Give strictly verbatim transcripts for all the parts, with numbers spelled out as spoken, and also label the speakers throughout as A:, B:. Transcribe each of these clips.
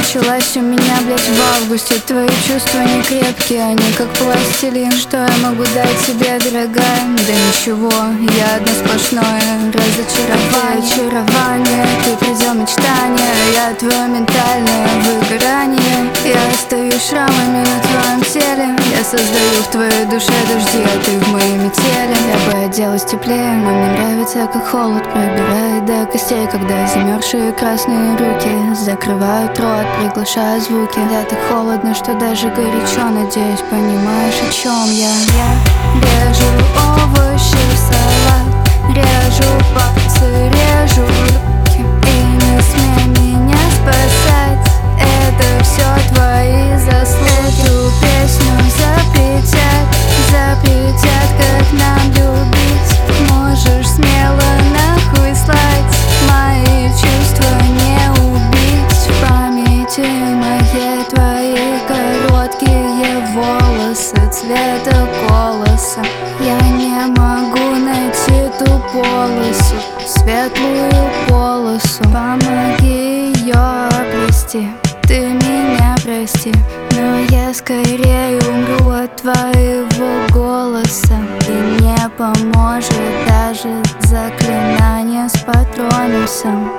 A: началась у меня, блядь, в августе. Твои чувства не крепкие, они как пластилин. Что я могу дать тебе, дорогая? Да ничего, я одно сплошное разочарование. Очарование, ты предел мечтания, я твое ментальное выгорание. Я остаюсь шрамами на твоем теле, я создаю в твоей душе дожди, а ты в моей метели. Я бы оделась теплее, но мне нравится, как холод пробирает до костей, когда замерзшие красные руки закрывают рот, приглашая звуки. Да, так холодно, что даже горячо. Надеюсь, понимаешь, о чем я. Я режу овощи в салат, режу пальцы, режу руки. И не смей меня спасать, это все твои заслуги. Эту песню запретят, запретят, как нам любить. Можешь смело нахуй слать, мои чувства не убить. В памяти моей твои короткие волосы цвета колоса. Я не могу найти ту полосу, светлую полосу. Помоги ее обрести, ты меня прости, но я скорее умру от твоего голоса. И не поможет даже заклинание с патронусом.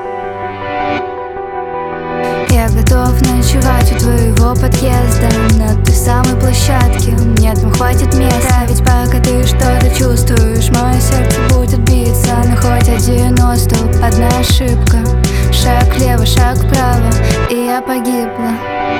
A: Я готов ночевать у твоего подъезда, на той самой площадке. Нет, там хватит места, ведь пока ты что-то чувствуешь, мое сердце будет биться. Но хоть один остов, одна ошибка, шаг влево, шаг вправо, и я погибла.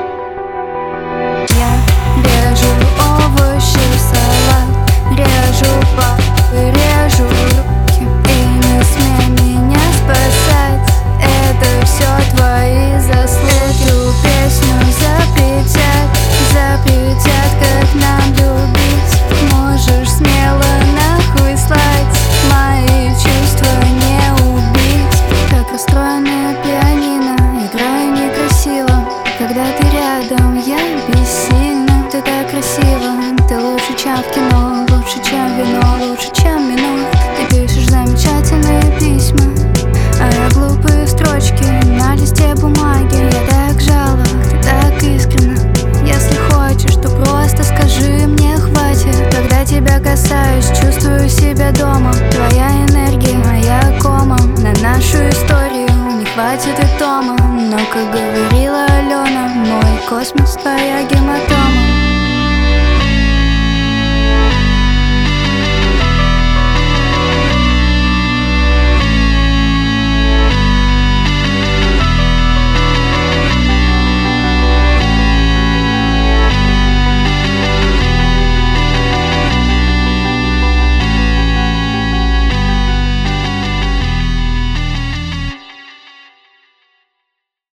A: Я режу овощи в салат, режу пальцы, режу руки. И не смей меня спасать, это все твои заслуги. Эту песню запретят, запретят, как нам любить. Можешь смело нахуй слать, мои чувства не убить. Как расстроенная пианино, играю некрасиво. Когда ты рядом, я бессильна. Ты так красива, ты лучше, чем в кино, лучше, чем вино, лучше, чем минут. Ты пишешь замечательные письма, а я глупые строчки на листе бумаги. Я так жалок, ты так искренна. Если хочешь, то просто скажи мне хватит. Когда тебя касаюсь, чувствую себя дома. Твоя энергия, моя кома. На нашу историю не хватит и тома. Но, как говорила Алена, мой космос, твоя гематома.